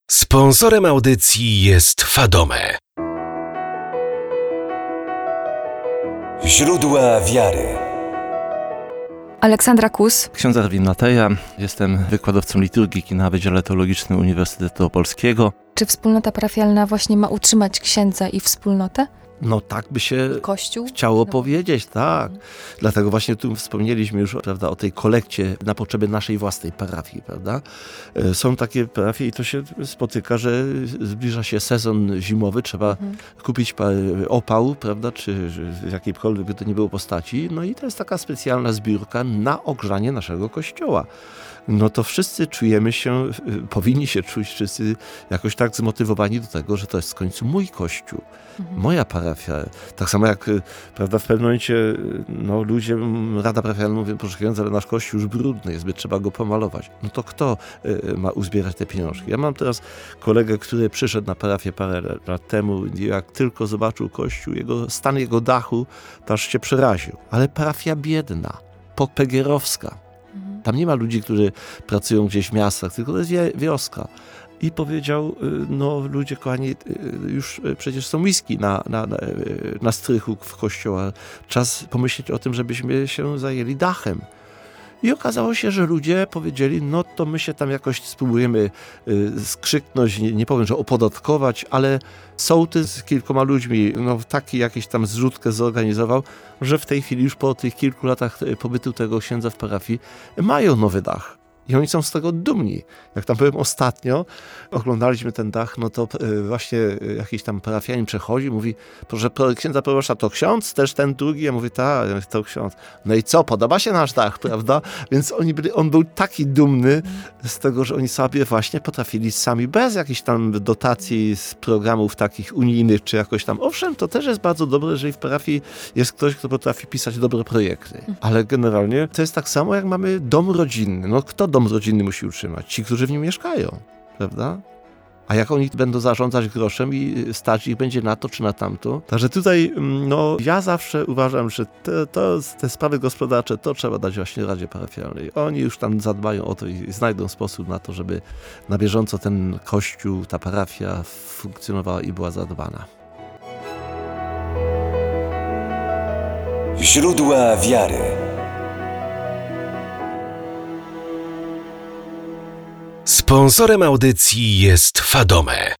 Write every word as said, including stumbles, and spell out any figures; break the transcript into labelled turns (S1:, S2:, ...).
S1: Sponsorem audycji jest Fadome.
S2: Źródła wiary.
S3: Aleksandra Kus.
S4: Ksiądz Erwin Mateja, jestem wykładowcą liturgiki na Wydziale Teologicznym Uniwersytetu Opolskiego.
S3: Czy wspólnota parafialna właśnie ma utrzymać księdza i wspólnotę?
S4: No tak by się
S3: Kościół?
S4: chciało
S3: No.
S4: powiedzieć, tak. Mhm. Dlatego właśnie tu wspomnieliśmy już, prawda, o tej kolekcie na potrzeby naszej własnej parafii, prawda. Są takie parafie i to się spotyka, że zbliża się sezon zimowy, trzeba mhm. kupić opał, prawda, czy w jakiejkolwiek by to nie było postaci. No i to jest taka specjalna zbiórka na ogrzanie naszego kościoła. No to wszyscy czujemy się, powinni się czuć wszyscy jakoś tak zmotywowani do tego, że to jest w końcu mój kościół, mhm. moja parafia. Tak samo jak, prawda, w pewnym momencie no, ludzie, Rada Parafialna mówią, proszę księdza, ale nasz kościół już brudny jest, by trzeba go pomalować. No to kto y, ma uzbierać te pieniążki? Ja mam teraz kolegę, który przyszedł na parafię parę lat temu i jak tylko zobaczył kościół, jego, stan jego dachu, to aż się przeraził. Ale parafia biedna, pogierowska. Tam nie ma ludzi, którzy pracują gdzieś w miastach, tylko to jest wioska. I powiedział, no ludzie kochani, już przecież są whisky na, na, na, na strychu w kościoła. Czas pomyśleć o tym, żebyśmy się zajęli dachem. I okazało się, że ludzie powiedzieli, no to my się tam jakoś spróbujemy y, skrzyknąć, nie, nie powiem, że opodatkować, ale sołtys z kilkoma ludźmi, no taki jakiś tam zrzutkę zorganizował, że w tej chwili już po tych kilku latach pobytu tego księdza w parafii mają nowy dach. I oni są z tego dumni. Jak tam byłem ostatnio, oglądaliśmy ten dach, no to y, właśnie y, jakiś tam parafianin przechodzi, mówi, proszę księdza proboszcza, to ksiądz? Też ten drugi? Ja mówię, tak, to ksiądz. No i co, podoba się nasz dach, prawda? Więc oni byli, on był taki dumny z tego, że oni sobie właśnie potrafili sami, bez jakichś tam dotacji z programów takich unijnych, czy jakoś tam. Owszem, to też jest bardzo dobre, jeżeli w parafii jest ktoś, kto potrafi pisać dobre projekty. Ale generalnie to jest tak samo, jak mamy dom rodzinny. No kto dom rodzinny musi utrzymać? Ci, którzy w nim mieszkają, prawda? A jak oni będą zarządzać groszem i stać ich będzie na to czy na tamto? Także tutaj, no, ja zawsze uważam, że te, to, te sprawy gospodarcze to trzeba dać właśnie Radzie Parafialnej. Oni już tam zadbają o to i znajdą sposób na to, żeby na bieżąco ten kościół, ta parafia funkcjonowała i była zadbana.
S2: Źródła wiary.
S1: Sponsorem audycji jest Fadome.